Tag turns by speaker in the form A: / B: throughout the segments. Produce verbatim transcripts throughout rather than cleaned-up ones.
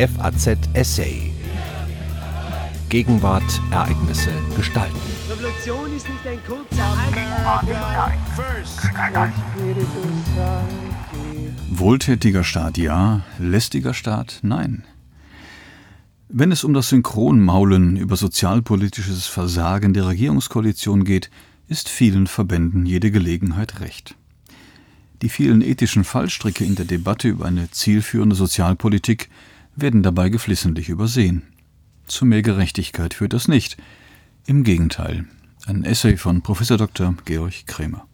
A: F A Z Essay. Gegenwart, Ereignisse, Gestalten.
B: Revolution ist nicht ein kurzer
C: Wohltätiger Staat ja, lästiger Staat nein. Wenn es um das Synchronmaulen über sozialpolitisches Versagen der Regierungskoalition geht, ist vielen Verbänden jede Gelegenheit recht. Die vielen ethischen Fallstricke in der Debatte über eine zielführende Sozialpolitik werden dabei geflissentlich übersehen. Zu mehr Gerechtigkeit führt das nicht. Im Gegenteil. Ein Essay von Professor Doktor Georg Krämer.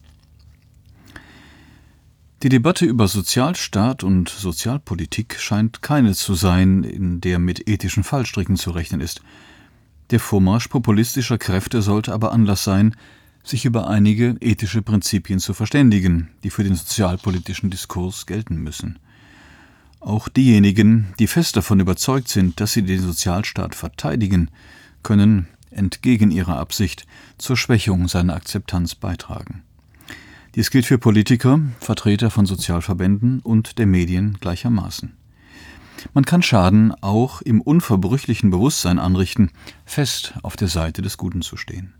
C: Die Debatte über Sozialstaat und Sozialpolitik scheint keine zu sein, in der mit ethischen Fallstricken zu rechnen ist. Der Vormarsch populistischer Kräfte sollte aber Anlass sein, sich über einige ethische Prinzipien zu verständigen, die für den sozialpolitischen Diskurs gelten müssen. Auch diejenigen, die fest davon überzeugt sind, dass sie den Sozialstaat verteidigen, können, entgegen ihrer Absicht, zur Schwächung seiner Akzeptanz beitragen. Dies gilt für Politiker, Vertreter von Sozialverbänden und der Medien gleichermaßen. Man kann Schaden auch im unverbrüchlichen Bewusstsein anrichten, fest auf der Seite des Guten zu stehen.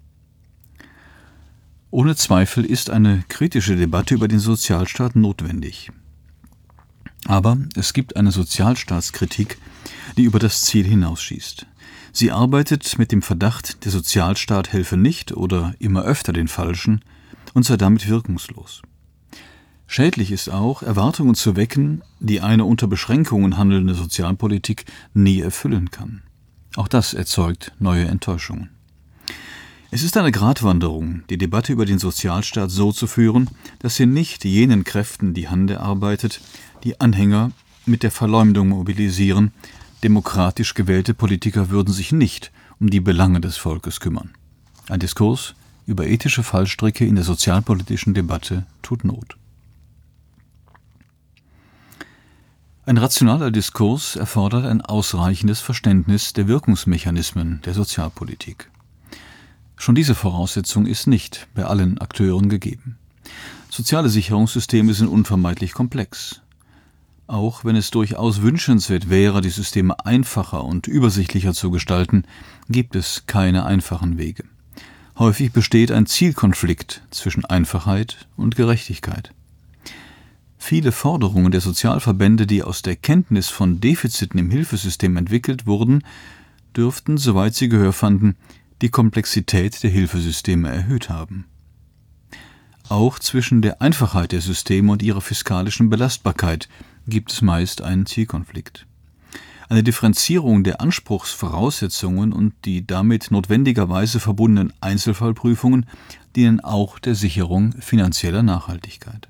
C: Ohne Zweifel ist eine kritische Debatte über den Sozialstaat notwendig. Aber es gibt eine Sozialstaatskritik, die über das Ziel hinausschießt. Sie arbeitet mit dem Verdacht, der Sozialstaat helfe nicht oder immer öfter den Falschen und sei damit wirkungslos. Schädlich ist auch, Erwartungen zu wecken, die eine unter Beschränkungen handelnde Sozialpolitik nie erfüllen kann. Auch das erzeugt neue Enttäuschungen. Es ist eine Gratwanderung, die Debatte über den Sozialstaat so zu führen, dass sie nicht jenen Kräften die Hand erarbeitet, die Anhänger mit der Verleumdung mobilisieren, demokratisch gewählte Politiker würden sich nicht um die Belange des Volkes kümmern. Ein Diskurs über ethische Fallstricke in der sozialpolitischen Debatte tut Not. Ein rationaler Diskurs erfordert ein ausreichendes Verständnis der Wirkungsmechanismen der Sozialpolitik. Schon diese Voraussetzung ist nicht bei allen Akteuren gegeben. Soziale Sicherungssysteme sind unvermeidlich komplex. Auch wenn es durchaus wünschenswert wäre, die Systeme einfacher und übersichtlicher zu gestalten, gibt es keine einfachen Wege. Häufig besteht ein Zielkonflikt zwischen Einfachheit und Gerechtigkeit. Viele Forderungen der Sozialverbände, die aus der Kenntnis von Defiziten im Hilfesystem entwickelt wurden, dürften, soweit sie Gehör fanden, die Komplexität der Hilfesysteme erhöht haben. Auch zwischen der Einfachheit der Systeme und ihrer fiskalischen Belastbarkeit gibt es meist einen Zielkonflikt. Eine Differenzierung der Anspruchsvoraussetzungen und die damit notwendigerweise verbundenen Einzelfallprüfungen dienen auch der Sicherung finanzieller Nachhaltigkeit.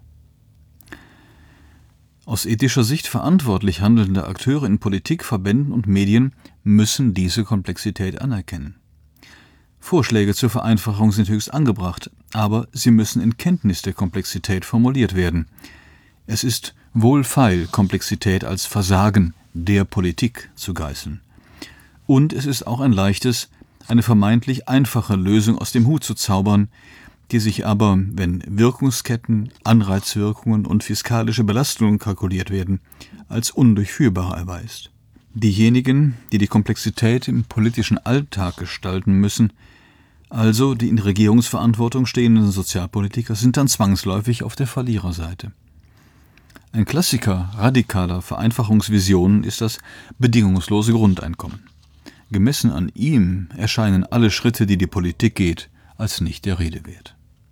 C: Aus ethischer Sicht verantwortlich handelnde Akteure in Politik, Verbänden und Medien müssen diese Komplexität anerkennen. Vorschläge zur Vereinfachung sind höchst angebracht, aber sie müssen in Kenntnis der Komplexität formuliert werden. Es ist wohlfeil, Komplexität als Versagen der Politik zu geißeln. Und es ist auch ein leichtes, eine vermeintlich einfache Lösung aus dem Hut zu zaubern, die sich aber, wenn Wirkungsketten, Anreizwirkungen und fiskalische Belastungen kalkuliert werden, als undurchführbar erweist. Diejenigen, die die Komplexität im politischen Alltag gestalten müssen, also die in Regierungsverantwortung stehenden Sozialpolitiker, sind dann zwangsläufig auf der Verliererseite. Ein Klassiker radikaler Vereinfachungsvisionen ist das bedingungslose Grundeinkommen. Gemessen an ihm erscheinen alle Schritte, die die Politik geht, als nicht der Rede wert.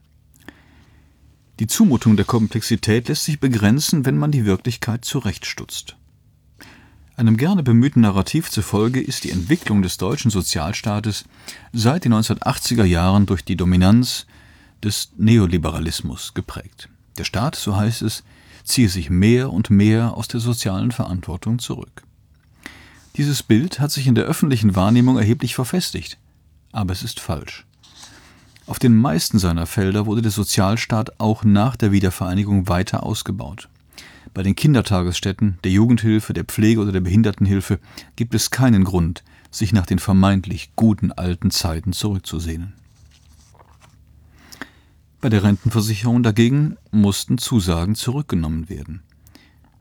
C: Die Zumutung der Komplexität lässt sich begrenzen, wenn man die Wirklichkeit zurechtstutzt. Einem gerne bemühten Narrativ zufolge ist die Entwicklung des deutschen Sozialstaates seit den neunzehnhundertachtziger Jahren durch die Dominanz des Neoliberalismus geprägt. Der Staat, so heißt es, ziehe sich mehr und mehr aus der sozialen Verantwortung zurück. Dieses Bild hat sich in der öffentlichen Wahrnehmung erheblich verfestigt, aber es ist falsch. Auf den meisten seiner Felder wurde der Sozialstaat auch nach der Wiedervereinigung weiter ausgebaut. Bei den Kindertagesstätten, der Jugendhilfe, der Pflege oder der Behindertenhilfe gibt es keinen Grund, sich nach den vermeintlich guten alten Zeiten zurückzusehnen. Bei der Rentenversicherung dagegen mussten Zusagen zurückgenommen werden.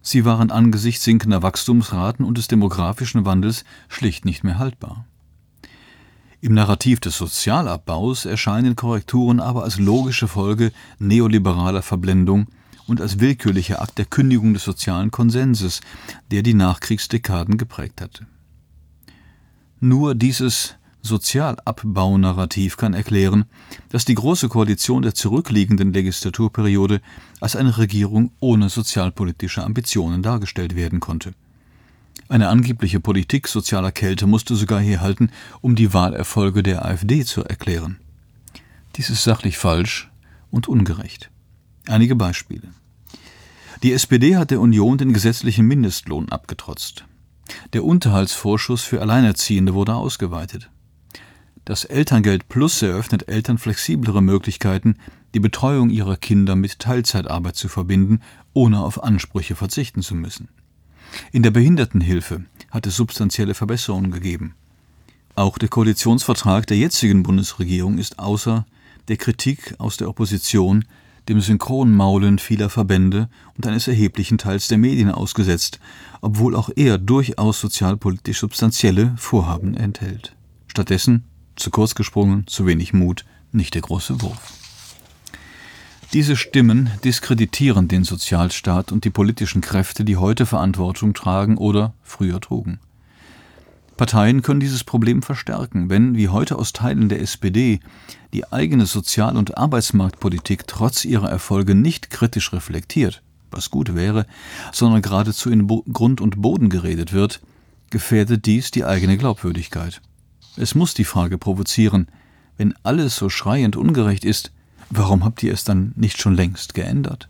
C: Sie waren angesichts sinkender Wachstumsraten und des demografischen Wandels schlicht nicht mehr haltbar. Im Narrativ des Sozialabbaus erscheinen Korrekturen aber als logische Folge neoliberaler Verblendung und als willkürlicher Akt der Kündigung des sozialen Konsenses, der die Nachkriegsdekaden geprägt hatte. Nur dieses Sozialabbau-Narrativ kann erklären, dass die Große Koalition der zurückliegenden Legislaturperiode als eine Regierung ohne sozialpolitische Ambitionen dargestellt werden konnte. Eine angebliche Politik sozialer Kälte musste sogar herhalten, um die Wahlerfolge der AfD zu erklären. Dies ist sachlich falsch und ungerecht. Einige Beispiele. Die S P D hat der Union den gesetzlichen Mindestlohn abgetrotzt. Der Unterhaltsvorschuss für Alleinerziehende wurde ausgeweitet. Das Elterngeld Plus eröffnet Eltern flexiblere Möglichkeiten, die Betreuung ihrer Kinder mit Teilzeitarbeit zu verbinden, ohne auf Ansprüche verzichten zu müssen. In der Behindertenhilfe hat es substanzielle Verbesserungen gegeben. Auch der Koalitionsvertrag der jetzigen Bundesregierung ist außer der Kritik aus der Opposition dem Synchronmaulen vieler Verbände und eines erheblichen Teils der Medien ausgesetzt, obwohl auch er durchaus sozialpolitisch substanzielle Vorhaben enthält. Stattdessen, zu kurz gesprungen, zu wenig Mut, nicht der große Wurf. Diese Stimmen diskreditieren den Sozialstaat und die politischen Kräfte, die heute Verantwortung tragen oder früher trugen. Parteien können dieses Problem verstärken, wenn, wie heute aus Teilen der S P D, die eigene Sozial- und Arbeitsmarktpolitik trotz ihrer Erfolge nicht kritisch reflektiert, was gut wäre, sondern geradezu in Bo- Grund und Boden geredet wird, gefährdet dies die eigene Glaubwürdigkeit. Es muss die Frage provozieren, wenn alles so schreiend ungerecht ist, warum habt ihr es dann nicht schon längst geändert?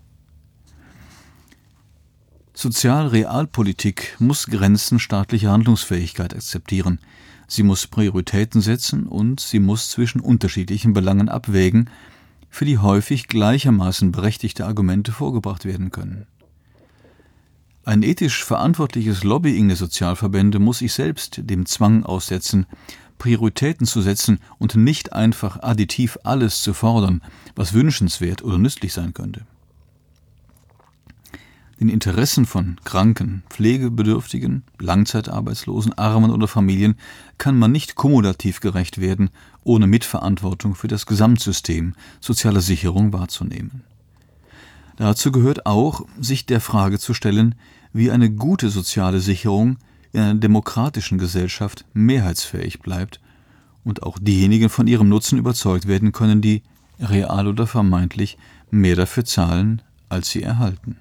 C: Sozialrealpolitik muss Grenzen staatlicher Handlungsfähigkeit akzeptieren. Sie muss Prioritäten setzen und sie muss zwischen unterschiedlichen Belangen abwägen, für die häufig gleichermaßen berechtigte Argumente vorgebracht werden können. Ein ethisch verantwortliches Lobbying der Sozialverbände muss sich selbst dem Zwang aussetzen, Prioritäten zu setzen und nicht einfach additiv alles zu fordern, was wünschenswert oder nützlich sein könnte. Den Interessen von Kranken, Pflegebedürftigen, Langzeitarbeitslosen, Armen oder Familien kann man nicht kumulativ gerecht werden, ohne Mitverantwortung für das Gesamtsystem sozialer Sicherung wahrzunehmen. Dazu gehört auch, sich der Frage zu stellen, wie eine gute soziale Sicherung in einer demokratischen Gesellschaft mehrheitsfähig bleibt und auch diejenigen von ihrem Nutzen überzeugt werden können, die real oder vermeintlich mehr dafür zahlen, als sie erhalten.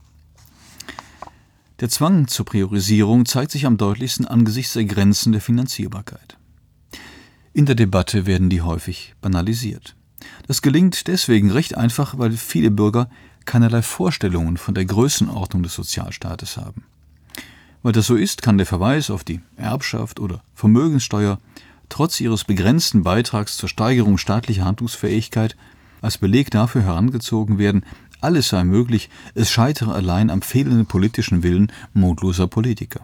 C: Der Zwang zur Priorisierung zeigt sich am deutlichsten angesichts der Grenzen der Finanzierbarkeit. In der Debatte werden die häufig banalisiert. Das gelingt deswegen recht einfach, weil viele Bürger keinerlei Vorstellungen von der Größenordnung des Sozialstaates haben. Weil das so ist, kann der Verweis auf die Erbschaft oder Vermögenssteuer trotz ihres begrenzten Beitrags zur Steigerung staatlicher Handlungsfähigkeit als Beleg dafür herangezogen werden, alles sei möglich, es scheitere allein am fehlenden politischen Willen mutloser Politiker.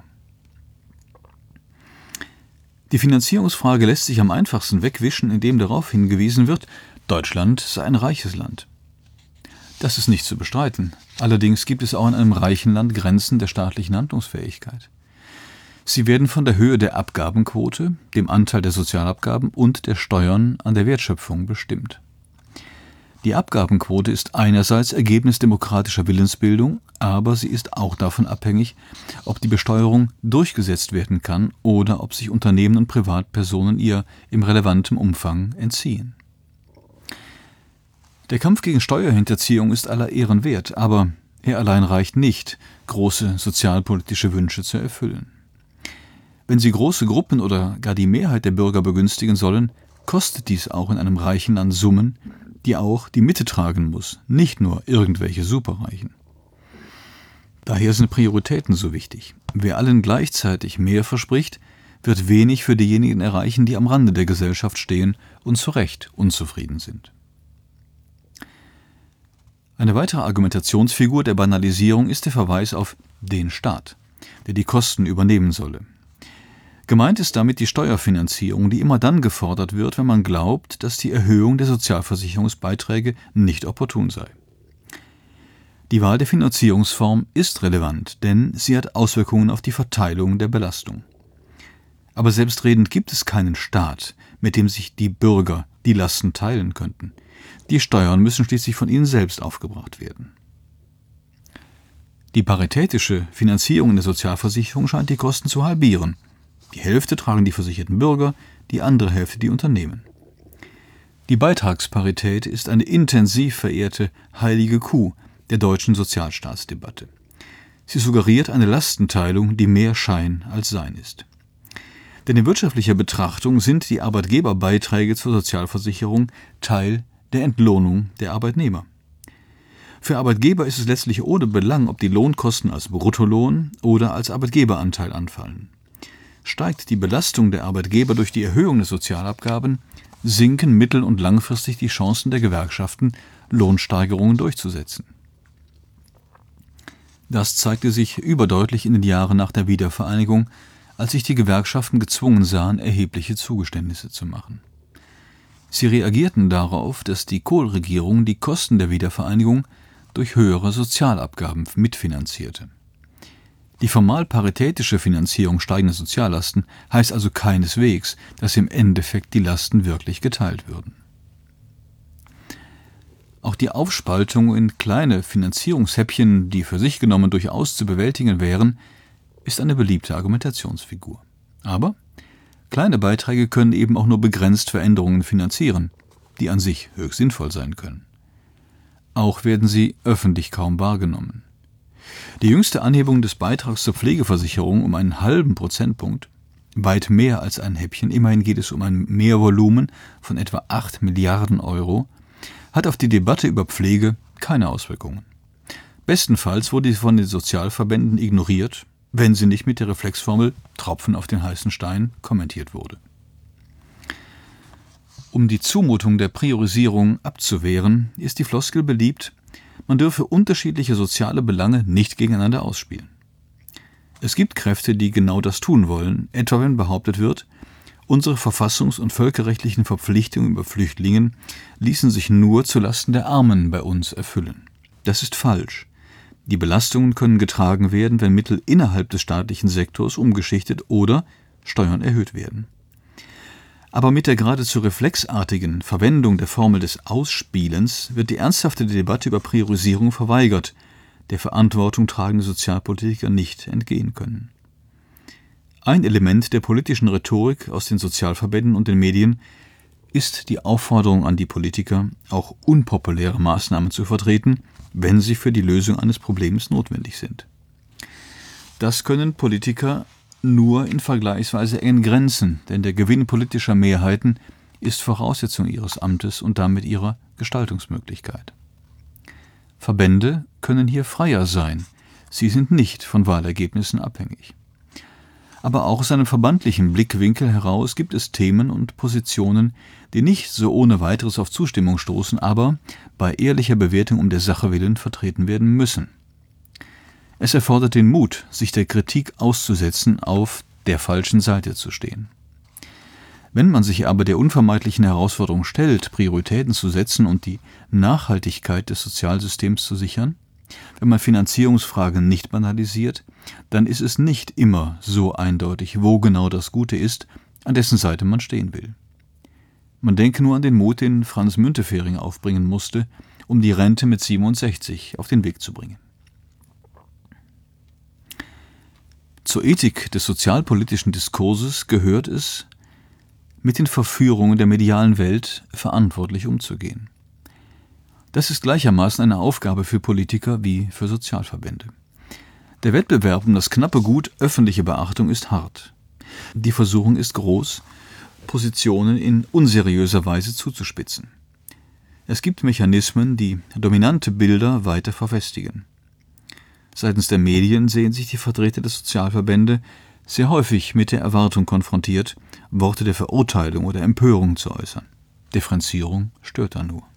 C: Die Finanzierungsfrage lässt sich am einfachsten wegwischen, indem darauf hingewiesen wird, Deutschland sei ein reiches Land. Das ist nicht zu bestreiten. Allerdings gibt es auch in einem reichen Land Grenzen der staatlichen Handlungsfähigkeit. Sie werden von der Höhe der Abgabenquote, dem Anteil der Sozialabgaben und der Steuern an der Wertschöpfung bestimmt. Die Abgabenquote ist einerseits Ergebnis demokratischer Willensbildung, aber sie ist auch davon abhängig, ob die Besteuerung durchgesetzt werden kann oder ob sich Unternehmen und Privatpersonen ihr im relevanten Umfang entziehen. Der Kampf gegen Steuerhinterziehung ist aller Ehren wert, aber er allein reicht nicht, große sozialpolitische Wünsche zu erfüllen. Wenn sie große Gruppen oder gar die Mehrheit der Bürger begünstigen sollen, kostet dies auch in einem reichen Land Summen, die auch die Mitte tragen muss, nicht nur irgendwelche Superreichen. Daher sind Prioritäten so wichtig. Wer allen gleichzeitig mehr verspricht, wird wenig für diejenigen erreichen, die am Rande der Gesellschaft stehen und zu Recht unzufrieden sind. Eine weitere Argumentationsfigur der Banalisierung ist der Verweis auf den Staat, der die Kosten übernehmen solle. Gemeint ist damit die Steuerfinanzierung, die immer dann gefordert wird, wenn man glaubt, dass die Erhöhung der Sozialversicherungsbeiträge nicht opportun sei. Die Wahl der Finanzierungsform ist relevant, denn sie hat Auswirkungen auf die Verteilung der Belastung. Aber selbstredend gibt es keinen Staat, mit dem sich die Bürger die Lasten teilen könnten. Die Steuern müssen schließlich von ihnen selbst aufgebracht werden. Die paritätische Finanzierung in der Sozialversicherung scheint die Kosten zu halbieren. Die Hälfte tragen die versicherten Bürger, die andere Hälfte die Unternehmen. Die Beitragsparität ist eine intensiv verehrte heilige Kuh der deutschen Sozialstaatsdebatte. Sie suggeriert eine Lastenteilung, die mehr Schein als Sein ist. Denn in wirtschaftlicher Betrachtung sind die Arbeitgeberbeiträge zur Sozialversicherung Teil der Entlohnung der Arbeitnehmer. Für Arbeitgeber ist es letztlich ohne Belang, ob die Lohnkosten als Bruttolohn oder als Arbeitgeberanteil anfallen. Steigt die Belastung der Arbeitgeber durch die Erhöhung der Sozialabgaben, sinken mittel- und langfristig die Chancen der Gewerkschaften, Lohnsteigerungen durchzusetzen. Das zeigte sich überdeutlich in den Jahren nach der Wiedervereinigung, als sich die Gewerkschaften gezwungen sahen, erhebliche Zugeständnisse zu machen. Sie reagierten darauf, dass die Kohl-Regierung die Kosten der Wiedervereinigung durch höhere Sozialabgaben mitfinanzierte. Die formal paritätische Finanzierung steigender Soziallasten heißt also keineswegs, dass im Endeffekt die Lasten wirklich geteilt würden. Auch die Aufspaltung in kleine Finanzierungshäppchen, die für sich genommen durchaus zu bewältigen wären, ist eine beliebte Argumentationsfigur. Aber kleine Beiträge können eben auch nur begrenzt Veränderungen finanzieren, die an sich höchst sinnvoll sein können. Auch werden sie öffentlich kaum wahrgenommen. Die jüngste Anhebung des Beitrags zur Pflegeversicherung um einen halben Prozentpunkt, weit mehr als ein Häppchen, immerhin geht es um ein Mehrvolumen von etwa acht Milliarden Euro, hat auf die Debatte über Pflege keine Auswirkungen. Bestenfalls wurde sie von den Sozialverbänden ignoriert, wenn sie nicht mit der Reflexformel Tropfen auf den heißen Stein kommentiert wurde. Um die Zumutung der Priorisierung abzuwehren, ist die Floskel beliebt, man dürfe unterschiedliche soziale Belange nicht gegeneinander ausspielen. Es gibt Kräfte, die genau das tun wollen, etwa wenn behauptet wird, unsere verfassungs- und völkerrechtlichen Verpflichtungen über Flüchtlingen ließen sich nur zulasten der Armen bei uns erfüllen. Das ist falsch. Die Belastungen können getragen werden, wenn Mittel innerhalb des staatlichen Sektors umgeschichtet oder Steuern erhöht werden. Aber mit der geradezu reflexartigen Verwendung der Formel des Ausspielens wird die ernsthafte Debatte über Priorisierung verweigert, der Verantwortung tragende Sozialpolitiker nicht entgehen können. Ein Element der politischen Rhetorik aus den Sozialverbänden und den Medien ist die Aufforderung an die Politiker, auch unpopuläre Maßnahmen zu vertreten, wenn sie für die Lösung eines Problems notwendig sind. Das können Politiker nur in vergleichsweise engen Grenzen, denn der Gewinn politischer Mehrheiten ist Voraussetzung ihres Amtes und damit ihrer Gestaltungsmöglichkeit. Verbände können hier freier sein, sie sind nicht von Wahlergebnissen abhängig. Aber auch aus einem verbandlichen Blickwinkel heraus gibt es Themen und Positionen, die nicht so ohne weiteres auf Zustimmung stoßen, aber bei ehrlicher Bewertung um der Sache willen vertreten werden müssen. Es erfordert den Mut, sich der Kritik auszusetzen, auf der falschen Seite zu stehen. Wenn man sich aber der unvermeidlichen Herausforderung stellt, Prioritäten zu setzen und die Nachhaltigkeit des Sozialsystems zu sichern, wenn man Finanzierungsfragen nicht banalisiert, dann ist es nicht immer so eindeutig, wo genau das Gute ist, an dessen Seite man stehen will. Man denke nur an den Mut, den Franz Müntefering aufbringen musste, um die Rente mit siebenundsechzig auf den Weg zu bringen. Zur Ethik des sozialpolitischen Diskurses gehört es, mit den Verführungen der medialen Welt verantwortlich umzugehen. Das ist gleichermaßen eine Aufgabe für Politiker wie für Sozialverbände. Der Wettbewerb um das knappe Gut öffentliche Beachtung ist hart. Die Versuchung ist groß, Positionen in unseriöser Weise zuzuspitzen. Es gibt Mechanismen, die dominante Bilder weiter verfestigen. Seitens der Medien sehen sich die Vertreter der Sozialverbände sehr häufig mit der Erwartung konfrontiert, Worte der Verurteilung oder Empörung zu äußern. Differenzierung stört da nur.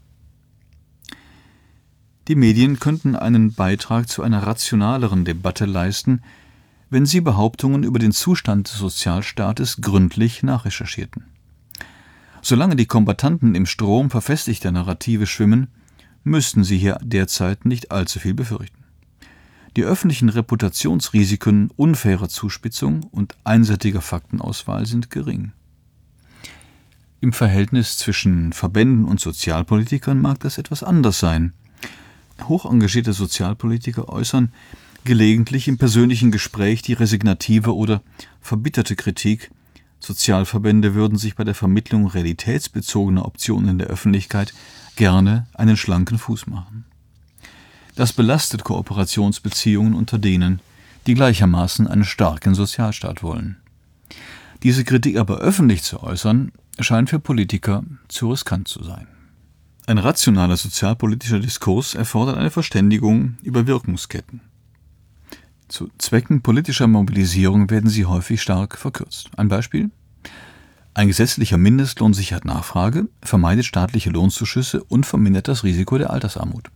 C: Die Medien könnten einen Beitrag zu einer rationaleren Debatte leisten, wenn sie Behauptungen über den Zustand des Sozialstaates gründlich nachrecherchierten. Solange die Kombattanten im Strom verfestigter Narrative schwimmen, müssten sie hier derzeit nicht allzu viel befürchten. Die öffentlichen Reputationsrisiken unfairer Zuspitzung und einseitiger Faktenauswahl sind gering. Im Verhältnis zwischen Verbänden und Sozialpolitikern mag das etwas anders sein. Hochengagierte Sozialpolitiker äußern gelegentlich im persönlichen Gespräch die resignative oder verbitterte Kritik, Sozialverbände würden sich bei der Vermittlung realitätsbezogener Optionen in der Öffentlichkeit gerne einen schlanken Fuß machen. Das belastet Kooperationsbeziehungen unter denen, die gleichermaßen einen starken Sozialstaat wollen. Diese Kritik aber öffentlich zu äußern, scheint für Politiker zu riskant zu sein. Ein rationaler sozialpolitischer Diskurs erfordert eine Verständigung über Wirkungsketten. Zu Zwecken politischer Mobilisierung werden sie häufig stark verkürzt. Ein Beispiel: Ein gesetzlicher Mindestlohn sichert Nachfrage, vermeidet staatliche Lohnzuschüsse und vermindert das Risiko der Altersarmut.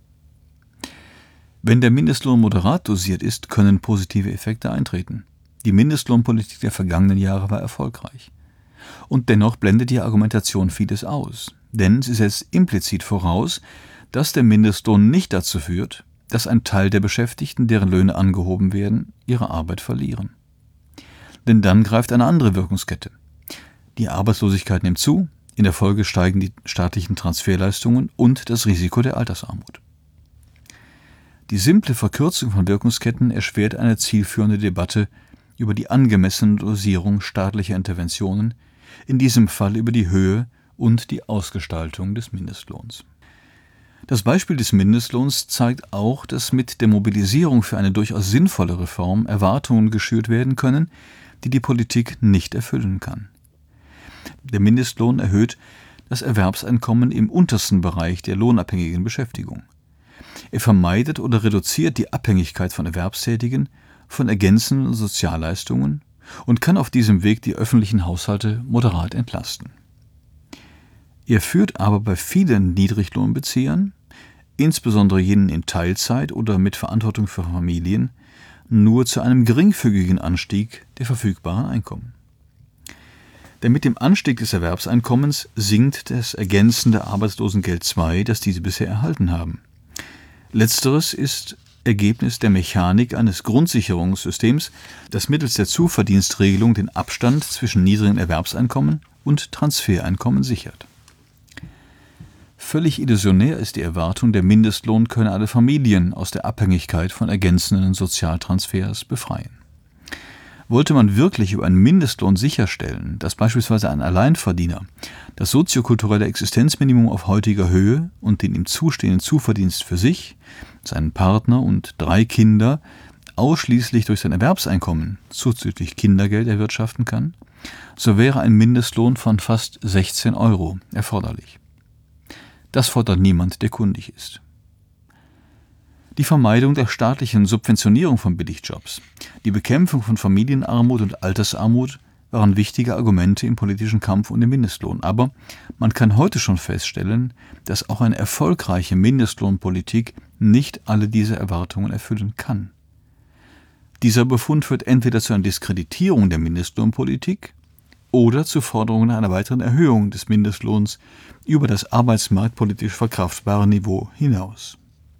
C: Wenn der Mindestlohn moderat dosiert ist, können positive Effekte eintreten. Die Mindestlohnpolitik der vergangenen Jahre war erfolgreich. Und dennoch blendet die Argumentation vieles aus, denn sie setzt implizit voraus, dass der Mindestlohn nicht dazu führt, dass ein Teil der Beschäftigten, deren Löhne angehoben werden, ihre Arbeit verlieren. Denn dann greift eine andere Wirkungskette. Die Arbeitslosigkeit nimmt zu, in der Folge steigen die staatlichen Transferleistungen und das Risiko der Altersarmut. Die simple Verkürzung von Wirkungsketten erschwert eine zielführende Debatte über die angemessene Dosierung staatlicher Interventionen, in diesem Fall über die Höhe und die Ausgestaltung des Mindestlohns. Das Beispiel des Mindestlohns zeigt auch, dass mit der Mobilisierung für eine durchaus sinnvolle Reform Erwartungen geschürt werden können, die die Politik nicht erfüllen kann. Der Mindestlohn erhöht das Erwerbseinkommen im untersten Bereich der lohnabhängigen Beschäftigung. Er vermeidet oder reduziert die Abhängigkeit von Erwerbstätigen, von ergänzenden Sozialleistungen und kann auf diesem Weg die öffentlichen Haushalte moderat entlasten. Er führt aber bei vielen Niedriglohnbeziehern, insbesondere jenen in Teilzeit oder mit Verantwortung für Familien, nur zu einem geringfügigen Anstieg der verfügbaren Einkommen. Denn mit dem Anstieg des Erwerbseinkommens sinkt das ergänzende Arbeitslosengeld zwei, das diese bisher erhalten haben. Letzteres ist Ergebnis der Mechanik eines Grundsicherungssystems, das mittels der Zuverdienstregelung den Abstand zwischen niedrigen Erwerbseinkommen und Transfereinkommen sichert. Völlig illusionär ist die Erwartung, der Mindestlohn könne alle Familien aus der Abhängigkeit von ergänzenden Sozialtransfers befreien. Wollte man wirklich über einen Mindestlohn sicherstellen, dass beispielsweise ein Alleinverdiener das soziokulturelle Existenzminimum auf heutiger Höhe und den ihm zustehenden Zuverdienst für sich, seinen Partner und drei Kinder ausschließlich durch sein Erwerbseinkommen zuzüglich Kindergeld erwirtschaften kann, so wäre ein Mindestlohn von fast sechzehn Euro erforderlich. Das fordert niemand, der kundig ist. Die Vermeidung der staatlichen Subventionierung von Billigjobs, die Bekämpfung von Familienarmut und Altersarmut waren wichtige Argumente im politischen Kampf um den Mindestlohn. Aber man kann heute schon feststellen, dass auch eine erfolgreiche Mindestlohnpolitik nicht alle diese Erwartungen erfüllen kann. Dieser Befund führt entweder zu einer Diskreditierung der Mindestlohnpolitik oder zu Forderungen einer weiteren Erhöhung des Mindestlohns über das arbeitsmarktpolitisch verkraftbare Niveau hinaus.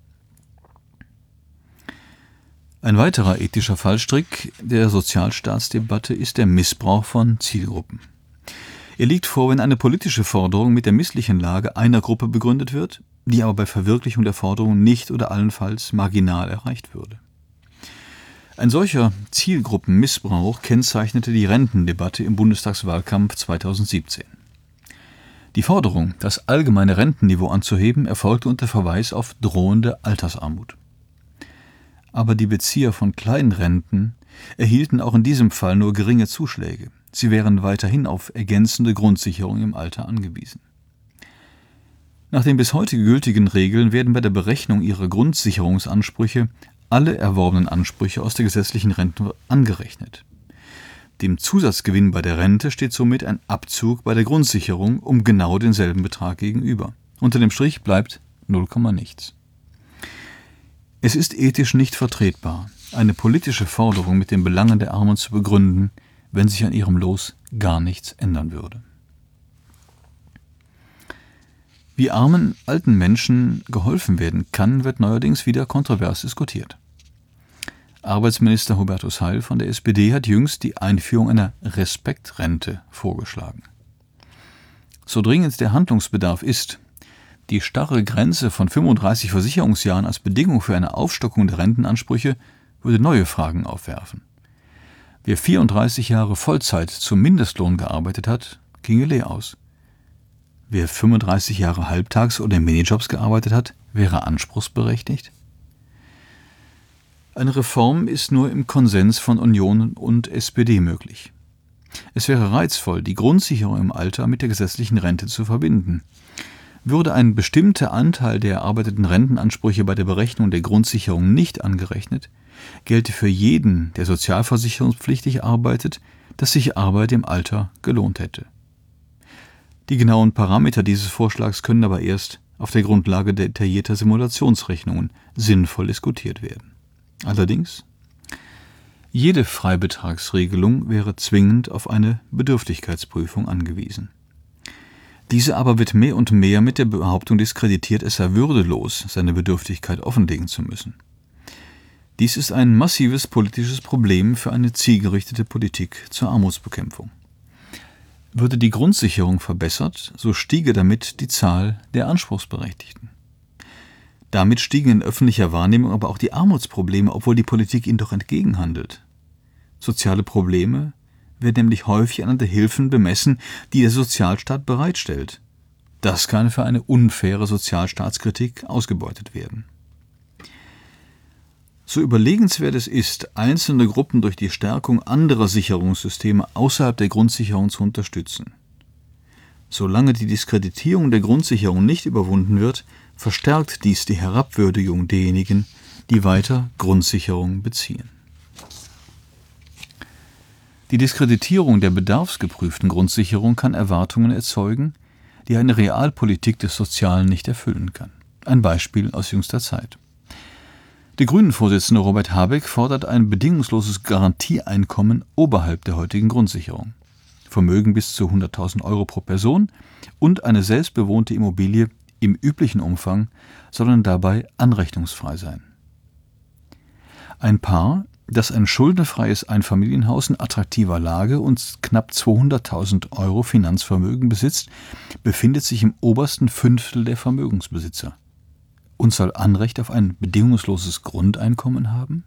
C: Ein weiterer ethischer Fallstrick der Sozialstaatsdebatte ist der Missbrauch von Zielgruppen. Er liegt vor, wenn eine politische Forderung mit der misslichen Lage einer Gruppe begründet wird, die aber bei Verwirklichung der Forderung nicht oder allenfalls marginal erreicht würde. Ein solcher Zielgruppenmissbrauch kennzeichnete die Rentendebatte im Bundestagswahlkampf zweitausendsiebzehn. Die Forderung, das allgemeine Rentenniveau anzuheben, erfolgte unter Verweis auf drohende Altersarmut. Aber die Bezieher von kleinen Renten erhielten auch in diesem Fall nur geringe Zuschläge. Sie wären weiterhin auf ergänzende Grundsicherung im Alter angewiesen. Nach den bis heute gültigen Regeln werden bei der Berechnung ihrer Grundsicherungsansprüche alle erworbenen Ansprüche aus der gesetzlichen Rente angerechnet. Dem Zusatzgewinn bei der Rente steht somit ein Abzug bei der Grundsicherung um genau denselben Betrag gegenüber. Unter dem Strich bleibt null Komma nichts. Es ist ethisch nicht vertretbar, eine politische Forderung mit den Belangen der Armen zu begründen, wenn sich an ihrem Los gar nichts ändern würde. Wie armen, alten Menschen geholfen werden kann, wird neuerdings wieder kontrovers diskutiert. Arbeitsminister Hubertus Heil von der S P D hat jüngst die Einführung einer Respektrente vorgeschlagen. So dringend der Handlungsbedarf ist, die starre Grenze von fünfunddreißig Versicherungsjahren als Bedingung für eine Aufstockung der Rentenansprüche würde neue Fragen aufwerfen. Wer vierunddreißig Jahre Vollzeit zum Mindestlohn gearbeitet hat, ginge leer aus. Wer fünfunddreißig Jahre halbtags oder in Minijobs gearbeitet hat, wäre anspruchsberechtigt? Eine Reform ist nur im Konsens von Union und S P D möglich. Es wäre reizvoll, die Grundsicherung im Alter mit der gesetzlichen Rente zu verbinden. Würde ein bestimmter Anteil der erarbeiteten Rentenansprüche bei der Berechnung der Grundsicherung nicht angerechnet, gelte für jeden, der sozialversicherungspflichtig arbeitet, dass sich Arbeit im Alter gelohnt hätte. Die genauen Parameter dieses Vorschlags können aber erst auf der Grundlage detaillierter Simulationsrechnungen sinnvoll diskutiert werden. Allerdings, jede Freibetragsregelung wäre zwingend auf eine Bedürftigkeitsprüfung angewiesen. Diese aber wird mehr und mehr mit der Behauptung diskreditiert, es sei würdelos, seine Bedürftigkeit offenlegen zu müssen. Dies ist ein massives politisches Problem für eine zielgerichtete Politik zur Armutsbekämpfung. Würde die Grundsicherung verbessert, so stiege damit die Zahl der Anspruchsberechtigten. Damit stiegen in öffentlicher Wahrnehmung aber auch die Armutsprobleme, obwohl die Politik ihnen doch entgegenhandelt. Soziale Probleme werden nämlich häufig anhand der Hilfen bemessen, die der Sozialstaat bereitstellt. Das kann für eine unfaire Sozialstaatskritik ausgebeutet werden. So überlegenswert es ist, einzelne Gruppen durch die Stärkung anderer Sicherungssysteme außerhalb der Grundsicherung zu unterstützen. Solange die Diskreditierung der Grundsicherung nicht überwunden wird, verstärkt dies die Herabwürdigung derjenigen, die weiter Grundsicherung beziehen. Die Diskreditierung der bedarfsgeprüften Grundsicherung kann Erwartungen erzeugen, die eine Realpolitik des Sozialen nicht erfüllen kann. Ein Beispiel aus jüngster Zeit. Der Grünen-Vorsitzende Robert Habeck fordert ein bedingungsloses Garantieeinkommen oberhalb der heutigen Grundsicherung. Vermögen bis zu hunderttausend Euro pro Person und eine selbstbewohnte Immobilie im üblichen Umfang sollen dabei anrechnungsfrei sein. Ein Paar, das ein schuldenfreies Einfamilienhaus in attraktiver Lage und knapp zweihunderttausend Euro Finanzvermögen besitzt, befindet sich im obersten Fünftel der Vermögensbesitzer und soll Anrecht auf ein bedingungsloses Grundeinkommen haben?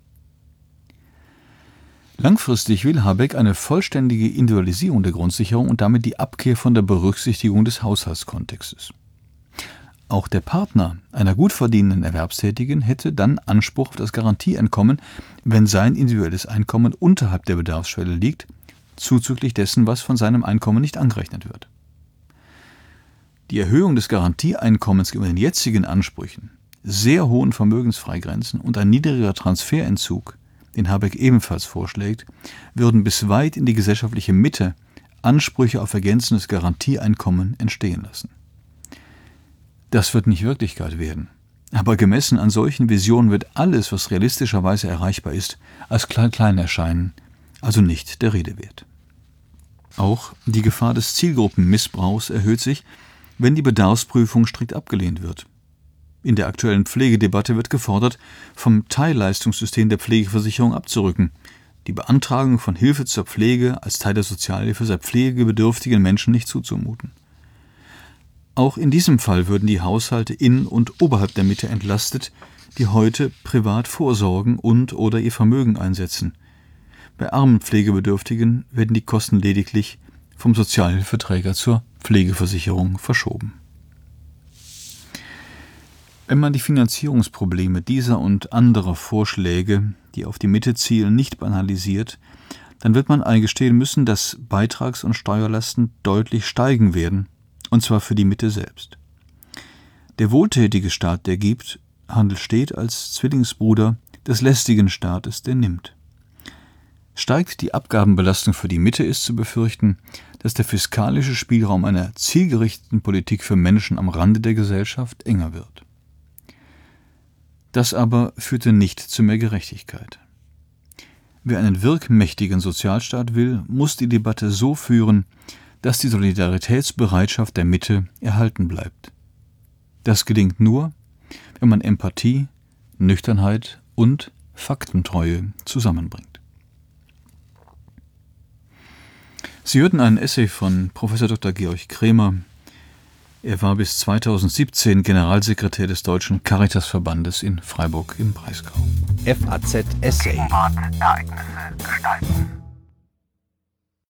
C: Langfristig will Habeck eine vollständige Individualisierung der Grundsicherung und damit die Abkehr von der Berücksichtigung des Haushaltskontextes. Auch der Partner einer gut verdienenden Erwerbstätigen hätte dann Anspruch auf das Garantieeinkommen, wenn sein individuelles Einkommen unterhalb der Bedarfsschwelle liegt, zuzüglich dessen, was von seinem Einkommen nicht angerechnet wird. Die Erhöhung des Garantieeinkommens gegenüber den jetzigen Ansprüchen, sehr hohen Vermögensfreigrenzen und ein niedriger Transferentzug, den Habeck ebenfalls vorschlägt, würden bis weit in die gesellschaftliche Mitte Ansprüche auf ergänzendes Garantieeinkommen entstehen lassen. Das wird nicht Wirklichkeit werden. Aber gemessen an solchen Visionen wird alles, was realistischerweise erreichbar ist, als klein klein erscheinen, also nicht der Rede wert. Auch die Gefahr des Zielgruppenmissbrauchs erhöht sich, wenn die Bedarfsprüfung strikt abgelehnt wird. In der aktuellen Pflegedebatte wird gefordert, vom Teilleistungssystem der Pflegeversicherung abzurücken. Die Beantragung von Hilfe zur Pflege als Teil der Sozialhilfe sei pflegebedürftigen Menschen nicht zuzumuten. Auch in diesem Fall würden die Haushalte in und oberhalb der Mitte entlastet, die heute privat vorsorgen und oder ihr Vermögen einsetzen. Bei armen Pflegebedürftigen werden die Kosten lediglich vom Sozialhilfeträger zur Pflegeversicherung verschoben. Wenn man die Finanzierungsprobleme dieser und anderer Vorschläge, die auf die Mitte zielen, nicht banalisiert, dann wird man eingestehen müssen, dass Beitrags- und Steuerlasten deutlich steigen werden, und zwar für die Mitte selbst. Der wohltätige Staat, der gibt, handelt stets als Zwillingsbruder des lästigen Staates, der nimmt. Steigt die Abgabenbelastung für die Mitte, ist zu befürchten, dass der fiskalische Spielraum einer zielgerichteten Politik für Menschen am Rande der Gesellschaft enger wird. Das aber führte nicht zu mehr Gerechtigkeit. Wer einen wirkmächtigen Sozialstaat will, muss die Debatte so führen, dass die Solidaritätsbereitschaft der Mitte erhalten bleibt. Das gelingt nur, wenn man Empathie, Nüchternheit und Faktentreue zusammenbringt. Sie hörten einen Essay von Professor Doktor Georg Kremer. Er war bis zweitausendsiebzehn Generalsekretär des Deutschen Caritasverbandes in Freiburg im Breisgau.
A: F A Z Essay.
D: Ereignisse gestalten.